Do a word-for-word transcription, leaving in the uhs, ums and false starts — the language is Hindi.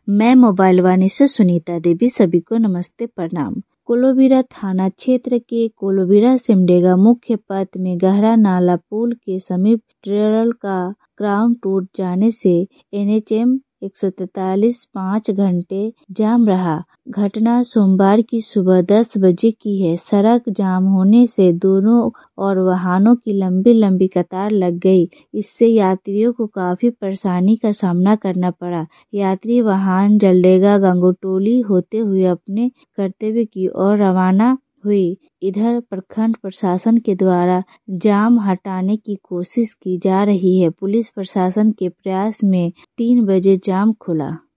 मैं मोबाइल वाणी से सुनीता देवी। सभी को नमस्ते प्रणाम। कोलोबिरा थाना क्षेत्र के कोलोबिरा सिमडेगा मुख्य पथ में गहरा नाला पुल के समीप ट्रेलर का क्राउन टूट जाने से एन एच एम एक सौ तैतालीस पाँच घंटे जाम रहा। घटना सोमवार की सुबह दस बजे की है। सड़क जाम होने से दोनों और वाहनों की लंबी लंबी कतार लग गई। इससे यात्रियों को काफी परेशानी का सामना करना पड़ा। यात्री वाहन जलडेगा गंगोटोली होते हुए अपने कर्तव्य की ओर रवाना हुई। इधर प्रखंड प्रशासन के द्वारा जाम हटाने की कोशिश की जा रही है। पुलिस प्रशासन के प्रयास में तीन बजे जाम खुला।